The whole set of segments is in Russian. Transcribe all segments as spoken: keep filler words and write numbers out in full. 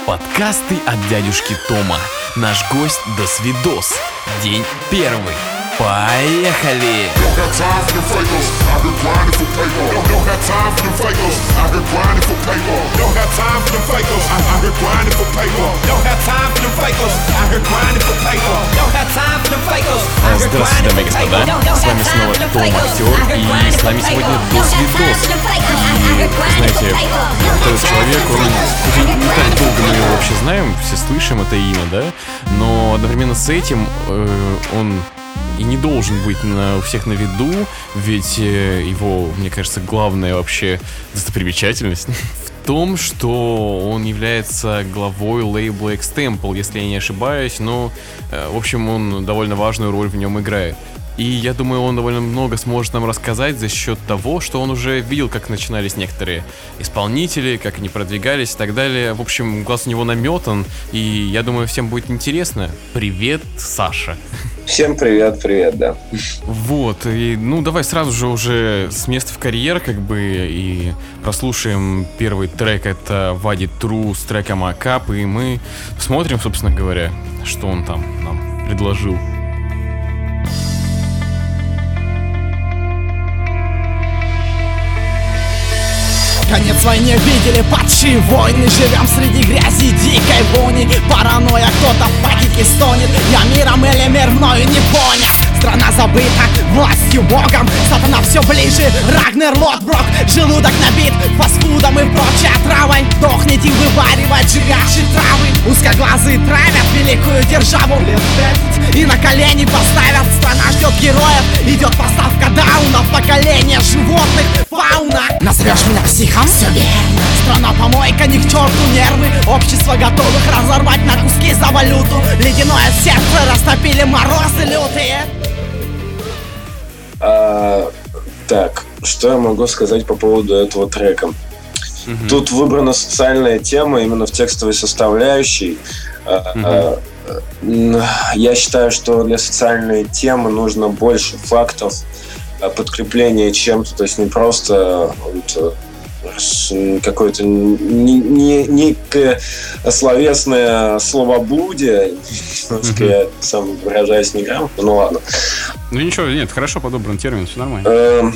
Подкасты от дядюшки Тома. Наш гость Досвидос. День первый. Поехали! Здравствуйте, дамы и господа. С вами снова Том Актер, и с нами сегодня Досвидос. И, знаете, этот человек, он не так долго мы его вообще знаем, все слышим это имя, да? Но одновременно с этим э, он и не должен быть на, у всех на виду, ведь э, его, мне кажется, главная вообще достопримечательность в том, что он является главой лейбла X-Temple, если я не ошибаюсь, но, э, в общем, он довольно важную роль в нем играет. И я думаю, он довольно много сможет нам рассказать за счет того, что он уже видел, как начинались некоторые исполнители, как они продвигались и так далее. В общем, глаз у него наметан, и я думаю, всем будет интересно. Привет, Саша. Всем привет, привет, да. Вот, и ну давай сразу же уже с места в карьер, как бы, и прослушаем первый трек, это Вади Тру с треком Акап, и мы посмотрим, собственно говоря, что он там нам предложил. Конец войне видели, падшие войны. Живем среди грязи, дикой вони. Паранойя, кто-то в панике стонет. Я миром или мир мною не понят. Страна забыта властью богом. Сатана все ближе, Рагнер Лотброк. Желудок набит фастфудом и прочей отравой. Дохните вываривать жирящие травы. Узкоглазые травят великую державу лет пять и на колени поставят. Страна ждет героев, идет поставка даунов. Поколение животных, фауна. Назовешь меня психом? Все верно. Страна помойка, ни к черту нервы. Общество готовых разорвать на куски за валюту. Ледяное сердце растопили морозы лютые. А, так, что я могу сказать по поводу этого трека? Mm-hmm. Тут выбрана социальная тема именно в текстовой составляющей. Mm-hmm. а, Я считаю, что для социальной темы нужно больше фактов, подкрепления чем-то, то есть не просто вот, какое-то не, не, некое словесное словоблудие. Mm-hmm. Я сам выражаюсь неграмотно, ну ладно. Ну ничего, нет, хорошо подобран термин, все нормально.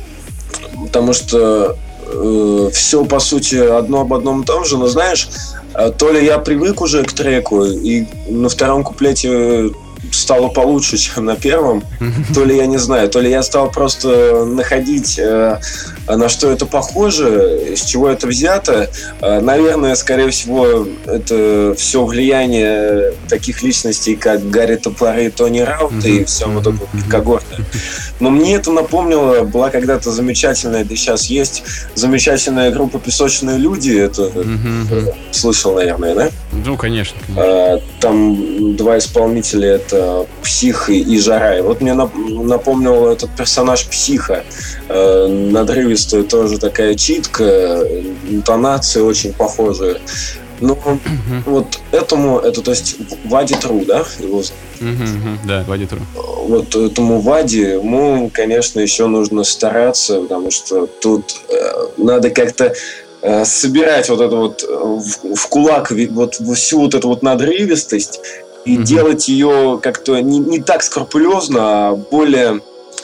Потому что э, все, по сути, одно об одном и том же, но знаешь, то ли я привык уже к треку, и на втором куплете стало получше, чем на первом, то ли я не знаю, то ли я стал просто находить, э, на что это похоже, с чего это взято. Э, наверное, скорее всего, это все влияние таких личностей, как Гарри Топоры и Тони Раут mm-hmm. и все вот это когорта. Но мне это напомнило, была когда-то замечательная, да сейчас есть замечательная группа «Песочные люди», это mm-hmm. слышал, наверное, да? Ну, конечно. конечно. Э, там два исполнителя, это Псих и Жара. И вот мне напомнил этот персонаж Психа. Э, надрывистая тоже такая читка, интонации очень похожие. Но uh-huh. вот этому, это то есть Вади Тру, да? Его uh-huh. Да, Вади Тру. Вот этому Вади, ему, конечно, еще нужно стараться, потому что тут э, надо как-то э, собирать вот это вот в, в кулак вот всю вот эту вот надрывистость и mm-hmm. делать ее как-то не, не так скрупулезно, а более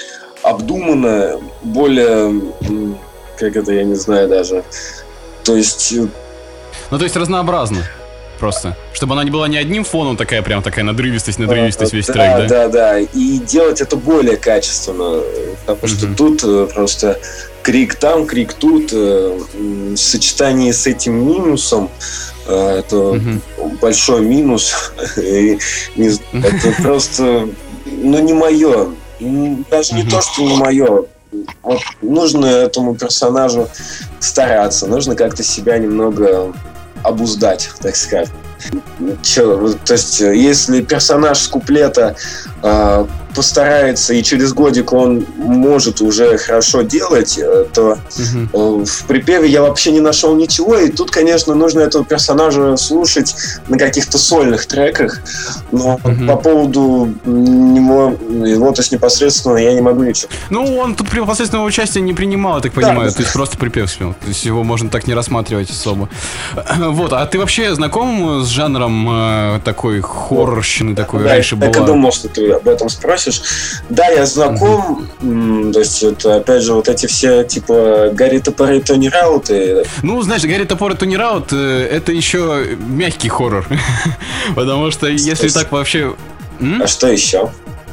обдуманно, более, как это, я не знаю даже, то есть... Ну, то есть разнообразно просто, чтобы она не была не одним фоном такая прям такая надрывистость, надрывистость весь да, трек, да? Да, да, и делать это более качественно, потому mm-hmm. что тут просто крик там, крик тут, в сочетании с этим минусом, это mm-hmm. большой минус. И не, это просто, ну, не мое. Даже mm-hmm. не то, что не мое. Вот нужно этому персонажу стараться. Нужно как-то себя немного обуздать, так сказать. Че, то есть, если персонаж с куплета э, постарается, и через годик он может уже хорошо делать, то угу. в припеве я вообще не нашел ничего, и тут, конечно, нужно этого персонажа слушать на каких-то сольных треках, но угу. по поводу него, его, то есть непосредственно, я не могу ничего. Ну, он тут непосредственного участия не принимал, я так понимаю, да. То есть просто припев спел, то есть его можно так не рассматривать особо. Вот, а ты вообще знаком с жанром э, такой хоррорщины, такой да, раньше была? Я думал, что ты об этом спросишь. Да, я знаком, mm-hmm. то есть это, опять же, вот эти все, типа, Гарри Топор и Тони Рауты. Ну, знаешь, Гарри Топор и Тони Раут, это еще мягкий хоррор, потому что если так вообще... А что еще?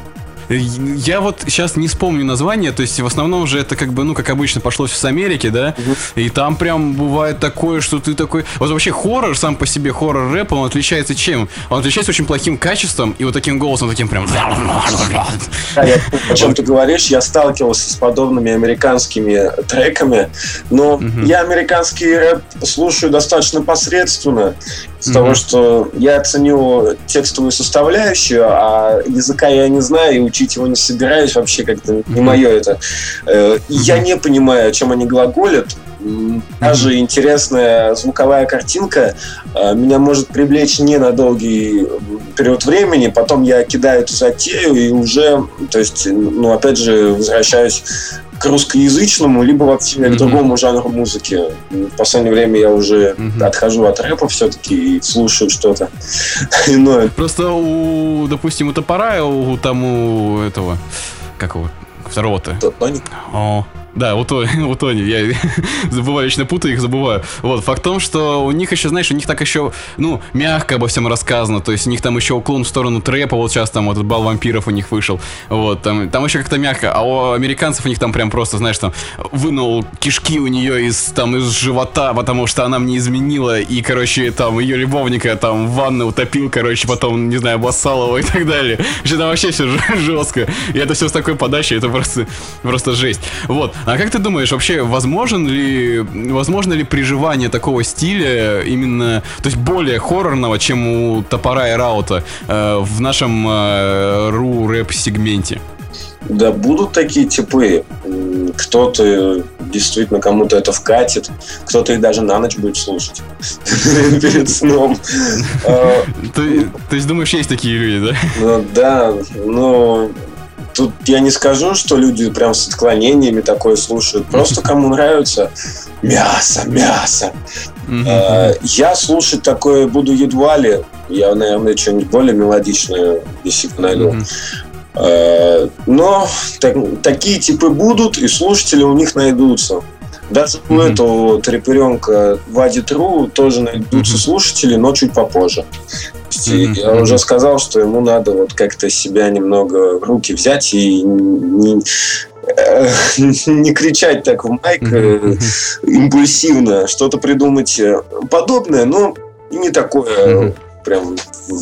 Я вот сейчас не вспомню название, то есть в основном же это как бы, ну, как обычно, пошло с Америки, да, uh-huh. и там прям бывает такое, что ты такой... Вот вообще хоррор, сам по себе хоррор-рэп, он отличается чем? Он отличается очень плохим качеством и вот таким голосом, таким прям... Да, я, о чем ты говоришь, я сталкивался с подобными американскими треками, но uh-huh. я американский рэп слушаю достаточно посредственно, с mm-hmm. того, что я ценю текстовую составляющую, а языка я не знаю и учить его не собираюсь, вообще как-то mm-hmm. не мое это. И mm-hmm. я не понимаю, о чем они глаголят. Даже mm-hmm. интересная звуковая картинка меня может привлечь не на долгий период времени, потом я кидаю эту затею и уже, то есть, ну, опять же, возвращаюсь к русскоязычному, либо вообще mm-hmm. к другому жанру музыки. В последнее время я уже mm-hmm. отхожу от рэпа все-таки и слушаю что-то иное. Просто у, допустим, у Топора, у тому этого, как его, второго-то? Тони? О, да, у Тони, у Тони, я забываю, вечно путаю их, забываю. Вот, факт в том, что у них еще, знаешь, у них так еще, ну, мягко обо всем рассказано, то есть у них там еще уклон в сторону трэпа, вот сейчас там вот этот бал вампиров у них вышел, вот, там, там еще как-то мягко, а у американцев у них там прям просто, знаешь, там, вынул кишки у нее из, там, из живота, потому что она мне изменила, и, короче, там, ее любовника там в ванной утопил, короче, потом, не знаю, обоссал его и так далее. Вообще, там вообще все жестко, и это все с такой подачей, это просто, просто жесть. Вот. А как ты думаешь, вообще возможен ли, возможно ли приживание такого стиля именно, то есть более хоррорного, чем у Топора и Раута э, в нашем э, ру-рэп-сегменте? Да, будут такие типы. Кто-то действительно кому-то это вкатит, кто-то их даже на ночь будет слушать перед сном. То есть думаешь, есть такие люди, да? Ну да, ну... Тут я не скажу, что люди прям с отклонениями такое слушают. Просто кому нравится мясо, мясо. Mm-hmm. Я слушать такое буду едва ли. Я, наверное, что-нибудь более мелодичное действительно найду. Mm-hmm. Но так, такие типы будут, и слушатели у них найдутся. Даже у mm-hmm. этого вот рэперенка Вади Тру тоже найдутся mm-hmm. слушатели, но чуть попозже. Mm-hmm. Я mm-hmm. уже сказал, что ему надо вот как-то себя немного в руки взять и не, не кричать так в майк mm-hmm. импульсивно, что-то придумать подобное, но не такое... Mm-hmm. Прям...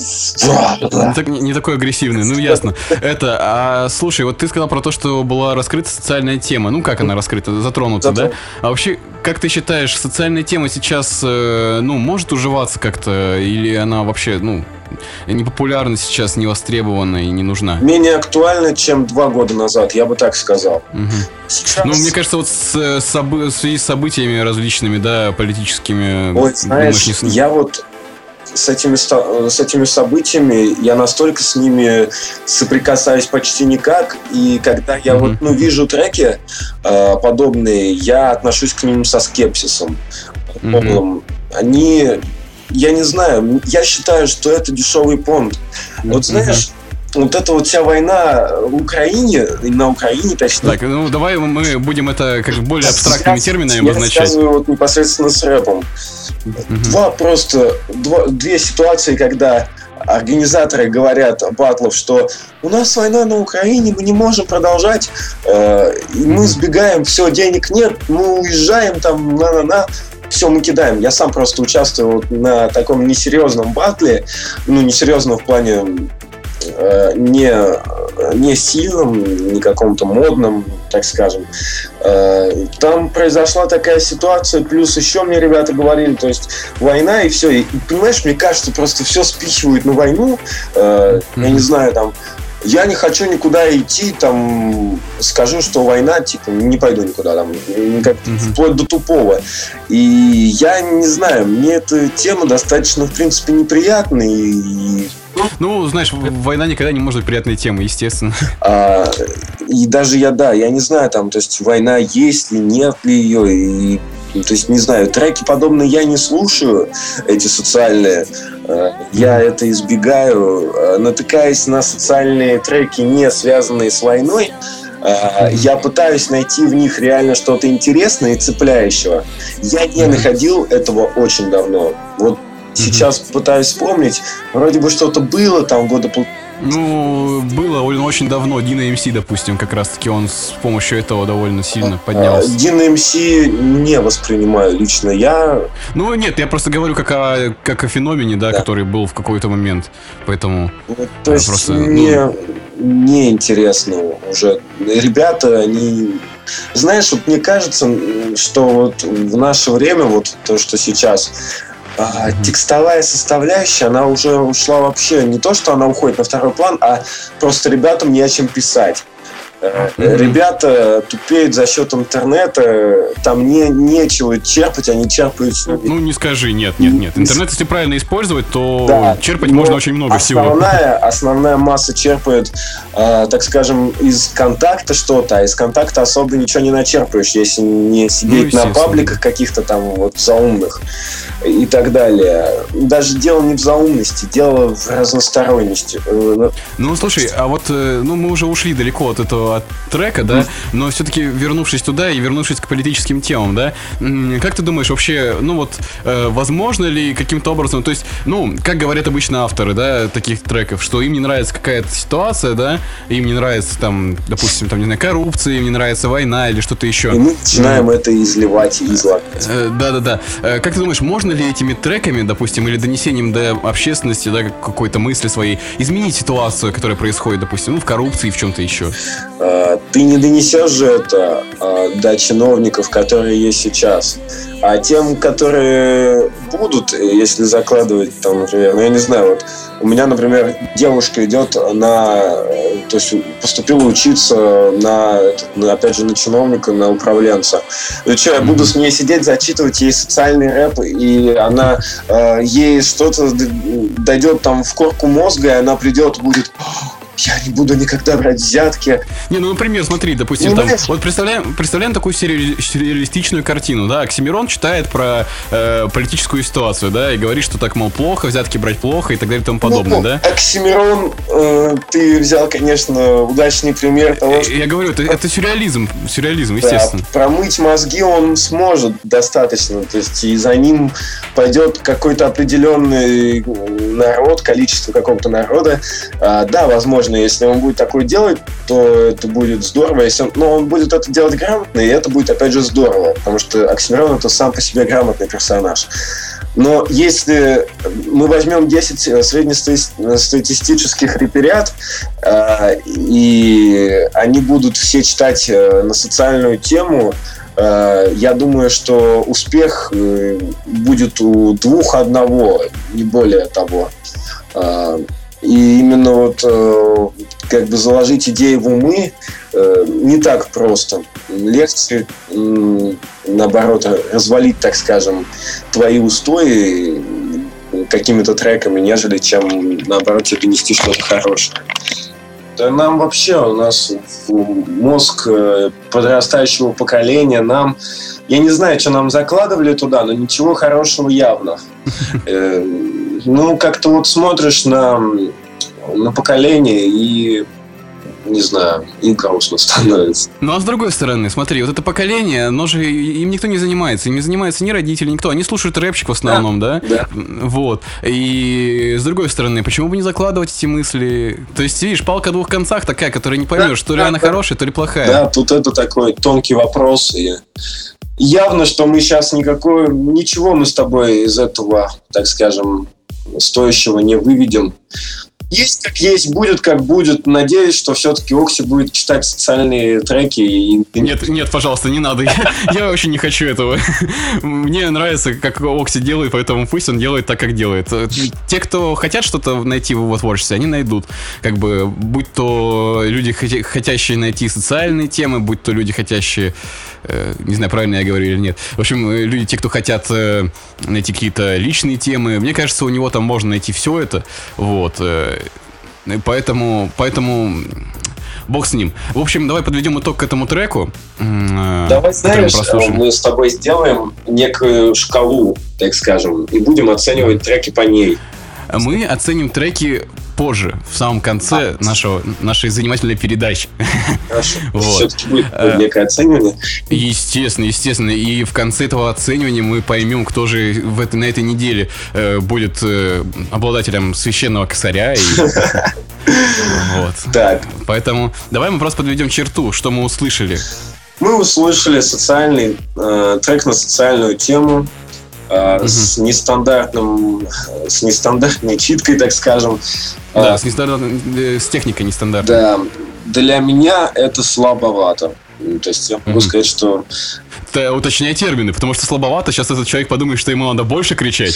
Не, так, не такой агрессивный, ну ясно. Это, а слушай, вот ты сказал про то, что была раскрыта социальная тема. Ну как она раскрыта? Затронута, Затron. да? А вообще, как ты считаешь, социальная тема сейчас, ну, может уживаться как-то? Или она вообще, ну, не популярна сейчас, не востребована и не нужна? Менее актуальна, чем два года назад, я бы так сказал. Угу. Сейчас... Ну, мне кажется, вот с, с, в связи с событиями различными, да, политическими... Ой, знаешь, думаешь, не... я вот... С этими, с этими событиями я настолько с ними соприкасаюсь почти никак, и когда я mm-hmm. вот, ну, вижу треки э, подобные, я отношусь к ним со скепсисом. Mm-hmm. Они, я не знаю, я считаю, что это дешевый понт. Mm-hmm. Вот знаешь, вот эта вот вся война в Украине, на Украине, точнее. Так, ну давай мы будем это как более абстрактными я, терминами я обозначать. Я связываю вот непосредственно с рэпом. Uh-huh. Два просто, два, две ситуации, когда организаторы говорят батлов, что у нас война на Украине, мы не можем продолжать, э, и мы сбегаем, все, денег нет, мы уезжаем там, на-на-на. Все, мы кидаем. Я сам просто участвовал на таком несерьезном батле, ну, несерьезном в плане э, не, не сильном, не каком-то модном, так скажем. Э, там произошла такая ситуация, плюс еще мне ребята говорили, то есть война и все. И, понимаешь, мне кажется, просто все спихивают на войну. Э, mm-hmm. Я не знаю, там я не хочу никуда идти, там, скажу, что война, типа, не пойду никуда, там, как, mm-hmm. вплоть до тупого. И я не знаю, мне эта тема достаточно, в принципе, неприятная. И, ну, знаешь, война никогда не может быть приятной темой, естественно. А, и даже я, да, я не знаю, там, то есть, война есть ли, нет ли ее, и то есть, не знаю, треки подобные я не слушаю, эти социальные. Я это избегаю. Натыкаясь на социальные треки, не связанные с войной, я пытаюсь найти в них реально что-то интересное и цепляющего. Я не находил этого очень давно. Вот сейчас пытаюсь вспомнить. Вроде бы что-то было там года полтора. Ну, было очень давно. Дино эм си, допустим, как раз-таки он с помощью этого довольно сильно поднялся. Дино эм си не воспринимаю лично я. Ну, нет, я просто говорю как о, как о феномене, да, да, который был в какой-то момент. Поэтому... Вот, то есть просто, мне ну... не интересно уже. Ребята, они... Знаешь, вот мне кажется, что вот в наше время, вот то, что сейчас... А, текстовая составляющая, она уже ушла вообще. Не то, что она уходит на второй план, а просто ребятам не о чем писать. Mm-hmm. Ребята тупеют за счет интернета, там не, нечего черпать, они черпают... Ну, не скажи, нет, нет, нет. Интернет, если правильно использовать, то да, черпать можно очень много основная, всего. Основная масса черпает, э, так скажем, из контакта что-то, а из контакта особо ничего не начерпаешь, если не сидеть ну, на пабликах каких-то там вот заумных и так далее. Даже дело не в заумности, дело в разносторонности. Ну, слушай, а вот ну, мы уже ушли далеко от этого от трека, да, но все-таки вернувшись туда и вернувшись к политическим темам, да, как ты думаешь вообще, ну вот, э, возможно ли каким-то образом, то есть, ну, как говорят обычно авторы, да, таких треков, что им не нравится какая-то ситуация, да, им не нравится там, допустим, там, не знаю, коррупция, им не нравится война или что-то еще. И мы начинаем mm. это изливать и излагать. Э, да-да-да. Э, как ты думаешь, можно ли этими треками, допустим, или донесением до общественности, да, какой-то мысли своей, изменить ситуацию, которая происходит, допустим, ну, в коррупции и в чем-то еще? Ты не донесешь же это до чиновников, которые есть сейчас. А тем, которые будут, если закладывать, там, например, ну я не знаю, вот у меня, например, девушка идет на, то есть поступила учиться на, на опять же, на чиновника, на управленца. И что, я буду с ней сидеть, зачитывать ей социальный рэп, и она, ей что-то дойдет там в корку мозга, и она придет, будет... Я не буду никогда брать взятки. Не, ну, например, смотри, допустим, там, вот представляем, представляем такую сюрре- сюрреалистичную картину, да, Оксимирон читает про э, политическую ситуацию, да, и говорит, что так, мол, плохо, взятки брать плохо и так далее и тому подобное, ну, да? Оксимирон, э, ты взял, конечно, удачный пример того, что... Я говорю, это, это сюрреализм, сюрреализм, естественно. Да, промыть мозги он сможет достаточно, то есть и за ним пойдет какой-то определенный народ, количество какого-то народа, а, да, возможно, если он будет такое делать, то это будет здорово. Если он, но он будет это делать грамотно, и это будет, опять же, здорово. Потому что Оксимирон — это сам по себе грамотный персонаж. Но если мы возьмем десять среднестатистических рэперят, э, и они будут все читать на социальную тему, э, я думаю, что успех будет у двух одного, не более того. Э, И именно вот э, как бы заложить идеи в умы э, не так просто. Легче, э, наоборот, развалить, так скажем, твои устои какими-то треками, нежели чем, наоборот, тебе донести что-то хорошее. Да нам вообще, у нас мозг подрастающего поколения, нам... Я не знаю, что нам закладывали туда, но ничего хорошего явно. Ну, как-то вот смотришь на, на поколение и, не знаю, и грустно становится. Ну, а с другой стороны, смотри, вот это поколение, оно же, им никто не занимается, им не занимаются ни родители, никто. Они слушают рэпчик в основном, да? Да. да. Вот. И с другой стороны, почему бы не закладывать эти мысли? То есть, видишь, палка о двух концах такая, которая не поймешь, да, то ли да, она да. хорошая, то ли плохая. Да, тут это такой тонкий вопрос, и... Явно, что мы сейчас никакой, ничего мы с тобой из этого, так скажем, стоящего не выведем. Есть как есть, будет как будет. Надеюсь, что все-таки Окси будет читать социальные треки. И... Нет, нет, пожалуйста, не надо. Я, я очень не хочу этого. Мне нравится, как Окси делает, поэтому пусть он делает так, как делает. Те, кто хотят что-то найти в его творчестве, они найдут. Как бы, будь то люди, хотящие найти социальные темы, будь то люди, хотящие... Э, не знаю, правильно я говорю или нет. В общем, люди, те, кто хотят э, найти какие-то личные темы, мне кажется, у него там можно найти все это. Вот. Э, поэтому, поэтому бог с ним. В общем, давай подведем итог к этому треку. Э, давай, знаешь, мы с тобой сделаем некую шкалу, так скажем, и будем оценивать треки по ней. Мы оценим треки позже, в самом конце а, нашего, нашей занимательной передачи. Хорошо. Вот. Все-таки будет некое оценивание. Естественно, естественно. И в конце этого оценивания мы поймем, кто же в этой, на этой неделе э, будет э, обладателем священного косаря. И... вот. Так. Поэтому давай мы просто подведем черту, что мы услышали. Мы услышали социальный э, трек на социальную тему. Uh-huh. С нестандартным, с нестандартной читкой, так скажем. Да, uh, с, нестандартной, с техникой нестандартной. Да, для меня это слабовато. То есть я могу uh-huh. сказать, что... Ты уточняй термины, потому что слабовато, сейчас этот человек подумает, что ему надо больше кричать.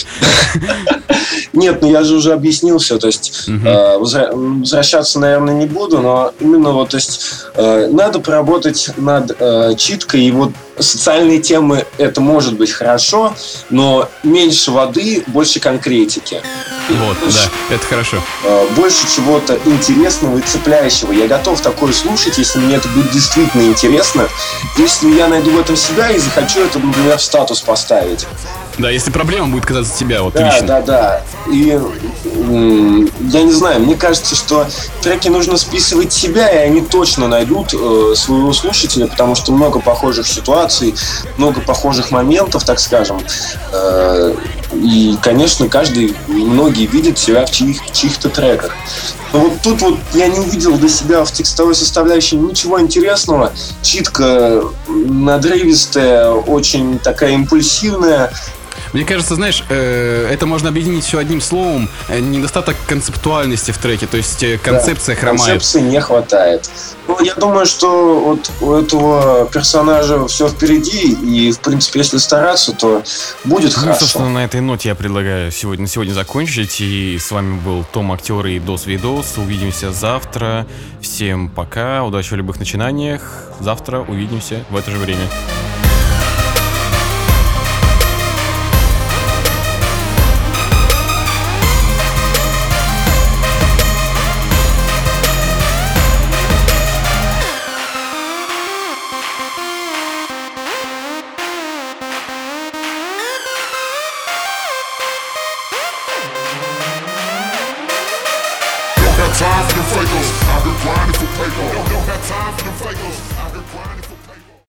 Нет, ну я же уже объяснил все, то есть uh-huh. э, возвращаться, наверное, не буду, но именно вот, то есть э, надо поработать над э, читкой, и вот социальные темы это может быть хорошо, но меньше воды, больше конкретики. Вот, больше, да, это хорошо. Э, больше чего-то интересного и цепляющего. Я готов такое слушать, если мне это будет действительно интересно, если я найду в этом себя и захочу это, например, в статус поставить. Да, если проблема будет касаться тебя, вот да, лично. Да, да, да. И м- я не знаю, мне кажется, что треки нужно списывать себя, и они точно найдут э, своего слушателя, потому что много похожих ситуаций, много похожих моментов, так скажем. Э, и, конечно, каждый, многие видят себя в чьих- чьих-то треках. Но вот тут вот я не увидел для себя в текстовой составляющей ничего интересного. Читка надрывистая, очень такая импульсивная. Мне кажется, знаешь, э, это можно объединить все одним словом. Недостаток концептуальности в треке, то есть концепция да, хромает. Концепции не хватает. Ну, я думаю, что вот у этого персонажа все впереди, и, в принципе, если стараться, то будет ну, хорошо. Собственно, на этой ноте я предлагаю сегодня, на сегодня закончить. И с вами был Том Актер и Дос Видос. Увидимся завтра. Всем пока, удачи в любых начинаниях. Завтра увидимся в это же время. Time for the Fakos. I've been grinding for paper. Don't have time for the Fakos.